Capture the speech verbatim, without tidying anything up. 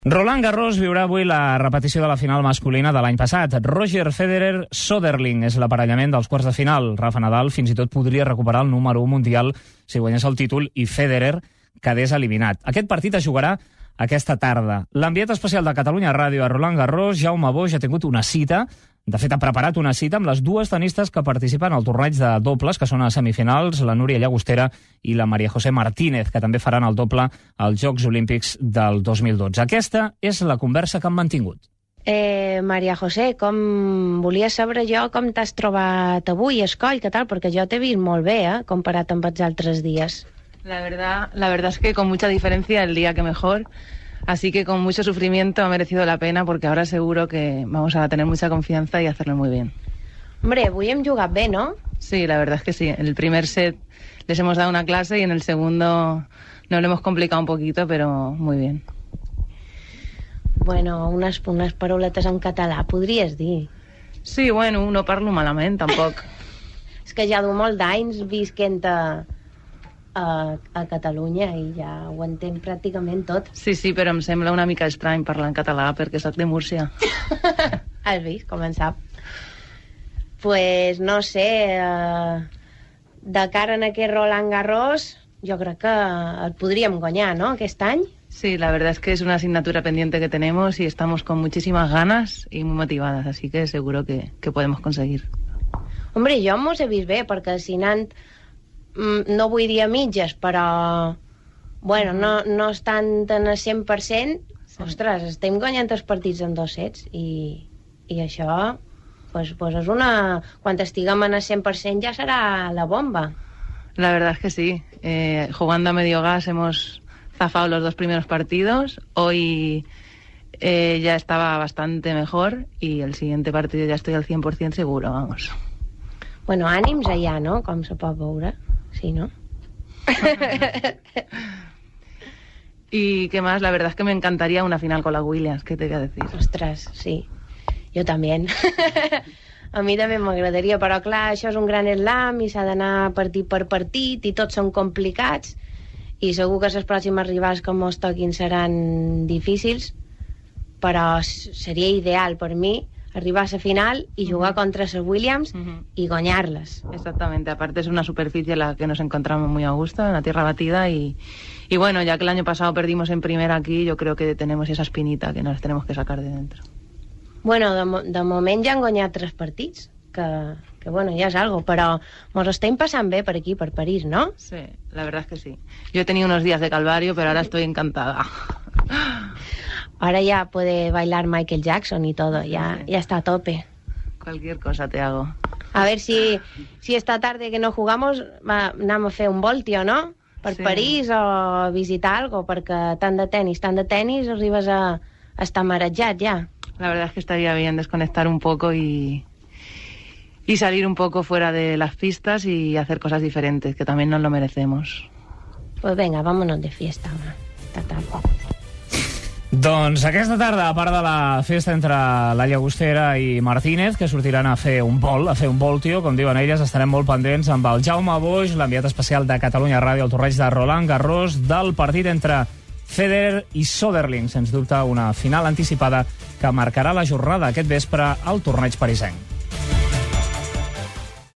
Roland Garros viurà avui la repetició de la final masculina de l'any passat. Roger Federer-Soderling és l'aparellament dels quarts de final. Rafa Nadal fins i tot podria recuperar el número u mundial si guanyés el títol i Federer quedés eliminat. Aquest partit es jugarà aquesta tarda. L'enviat especial de Catalunya Ràdio a Roland Garros, Jaume Boix, ha tingut una cita. De fet, ha preparat una cita amb les dues tenistes que participen al torneig de dobles, que són a semifinals, la Núria Llagostera i la María José Martínez, que també faran el doble als Jocs Olímpics del dos mil dotze. Aquesta és la conversa que han mantingut. Eh, María José, com volia saber jo com t'has trobat avui, escoll, què tal? Perquè jo t'he vist molt bé, eh, comparat amb els altres dies. La verdad, la verdad es que con mucha diferencia el día que mejor. Así que con mucho sufrimiento ha merecido la pena porque ahora seguro que vamos a tener mucha confianza y hacerlo muy bien. Hombre, avui hem jugat bé, ¿no? Sí, la verdad es que sí. En el primer set les hemos dado una clase y en el segundo nos lo hemos complicado un poquito, pero muy bien. Bueno, unes, unes paroletes en català, podries dir. Sí, bueno, no parlo malament, tampoc. És que ja du molt d'anys visquent a... A, a Catalunya i ja ho entenc pràcticament tot. Sí, sí, però em sembla una mica estrany parlar en català perquè soc de Múrcia. Has vist, com en sap. Pues no sé, eh, de cara en aquest Roland Garros jo crec que el podríem guanyar, ¿no?, aquest any. Sí, la verdad es que es una asignatura pendiente que tenemos y estamos con muchísimas ganas y muy motivadas, así que seguro que, que podemos conseguir. Hombre, jo mos he vist bé, perquè si anant no vull dir a mitges, però bueno, no, no estan en el cent per cent, sí. Ostres, estem guanyant els partits en dos sets i, i això pues, pues és una... quan estiguem en el cent per cent ja serà la bomba. La verdad es que sí, eh, jugando a medio gas hemos zafado los dos primeros partidos. Hoy eh, ya estaba bastante mejor y el siguiente partido ya estoy al cien por cien seguro, vamos. Bueno, ànims allà, no?, com se pot veure. Sí, ¿no? ¿Y qué más? La verdad es que me encantaría una final con la Williams, ¿qué te voy a decir? Ostres, sí. Jo també. A mi també m'agradaria, però clar, això és un gran slam i s'ha d'anar partit per partit i tots són complicats i segur que les pròximes rivals que mos toquin seran difícils, però seria ideal per mi arribar a la final y jugar uh-huh. contra las Williams uh-huh. y guanyarlas. Exactamente, aparte es una superficie en la que nos encontramos muy a gusto, en la tierra batida y, y bueno, ya que el año pasado perdimos en primera aquí, yo creo que tenemos esa espinita que nos tenemos que sacar de dentro. Bueno, de, de moment ja han guanyat tres partits, que, que bueno, ja és algo, però mos estem passant bé per aquí, per París, ¿no? Sí, la verdad es que sí. Yo he tenido unos días de calvario, pero ahora estoy encantada. Ahora ya puede bailar Michael Jackson y todo, ya, sí. Ya está a tope. Cualquier cosa te hago. A ver si, si esta tarde que no jugamos va, anem a fer un voltio, ¿no? Per sí. París o visitar algo, perquè tant de tenis, tant de tenis, arribes a, a estar marejat ja. La verdad es que estaría bien desconectar un poco y, y salir un poco fuera de las pistas y hacer cosas diferentes, que también nos lo merecemos. Pues venga, vámonos de fiesta, home. Total. Doncs aquesta tarda, a part de la festa entre la Llagostera i Martínez, que sortiran a fer un vol, a fer un voltio, com diuen elles, estarem molt pendents amb el Jaume Boix, l'enviat especial de Catalunya Ràdio al torneig de Roland Garros, del partit entre Federer i Soderling, sens dubte una final anticipada que marcarà la jornada aquest vespre al torneig parisenc.